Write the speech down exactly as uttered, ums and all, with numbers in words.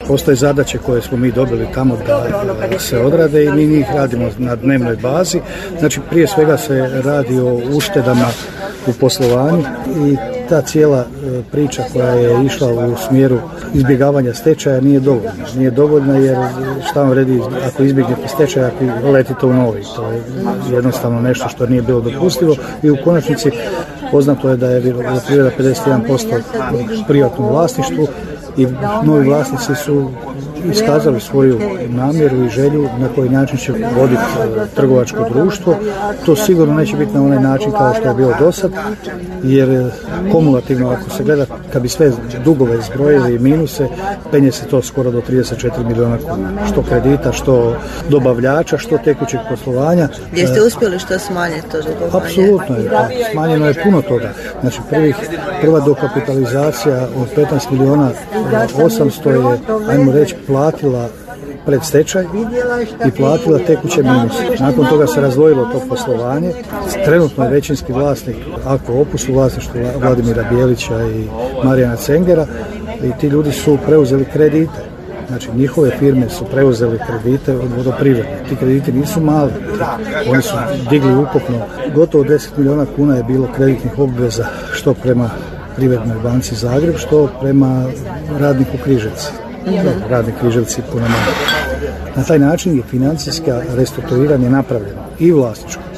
postoje zadaće koje smo mi dobili tamo da se odrade i mi njih radimo na dnevnoj bazi. Znači prije svega se radi o uštedama u poslovanju i ta cijela priča koja je išla u smjeru izbjegavanja stečaja nije dovoljna. Nije dovoljna jer šta vam vredi ako izbjegnete stečaj, ako letite u novi. To je jednostavno nešto što nije bilo dopustivo i u konačnici poznato je da je vodoprivreda pedeset jedan posto u privatnom vlasništvu i novi vlasnici su iskazali svoju namjeru i želju na koji način će voditi trgovačko društvo. To sigurno neće biti na onaj način kao što je bilo do sad, jer kumulativno ako se gleda, kad bi sve dugove zbrojili i minuse, penje se to skoro do trideset četiri milijuna kuna. Što kredita, što dobavljača, što tekućeg poslovanja. Gdje ste uspjeli što smanjiti to dugovanje? Apsolutno je. Smanjeno je puno toga. Znači prvih, prva dokapitalizacija od petnaest milijuna osamsto je, ajmo reći, platila pred stečaj i platila tekuće minuse. Nakon toga se razdvojilo to poslovanje. Trenutno je većinski vlasnik Ako Opus u vlasništvu Vladimira Bijelića i Marijana Cengera i ti ljudi su preuzeli kredite. Znači njihove firme su preuzeli kredite od vodoprivrede. Ti krediti nisu mali. Oni su digli ukupno gotovo deset milijuna kuna je bilo kreditnih obveza što prema Privrednoj banci Zagreb, što prema radniku Križevci. Radnik Križevci puno manje. Na taj način je financijska restrukturiranje napravljeno i vlasničko.